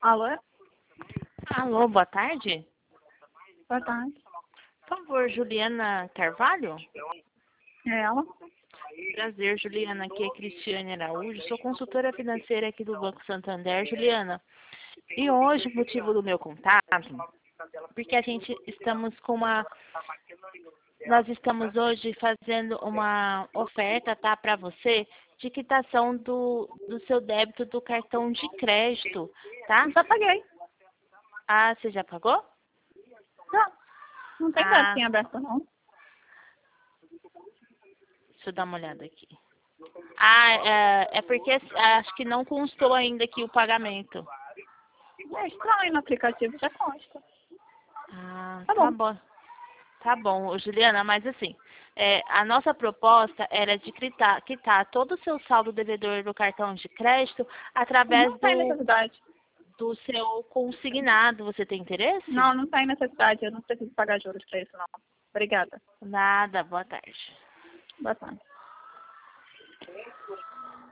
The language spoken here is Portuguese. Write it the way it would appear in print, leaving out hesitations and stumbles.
Alô? Alô, boa tarde. Boa tarde. Por favor, Juliana Carvalho? É ela? Prazer, Juliana. Aqui é Cristiane Araújo. Sou consultora financeira aqui do Banco Santander, Juliana. E hoje o motivo do meu contato, porque a gente estamos com uma... Nós estamos hoje fazendo uma oferta, tá, para você, de quitação do seu débito do cartão de crédito, tá? Já paguei. Ah, você já pagou? Não tem débito em aberto, não. Deixa eu dar uma olhada aqui. Ah, é porque acho que não constou ainda aqui o pagamento. É estranho, no aplicativo já consta. Ah, Tá tá bom. bom. Tá bom, ô, Juliana, mas assim, a nossa proposta era de quitar todo o seu saldo devedor do cartão de crédito através Não tem necessidade. do seu consignado. Você tem interesse? Não, não tem necessidade. Eu não preciso pagar juros pra isso, não. Obrigada. Nada, boa tarde. Boa tarde.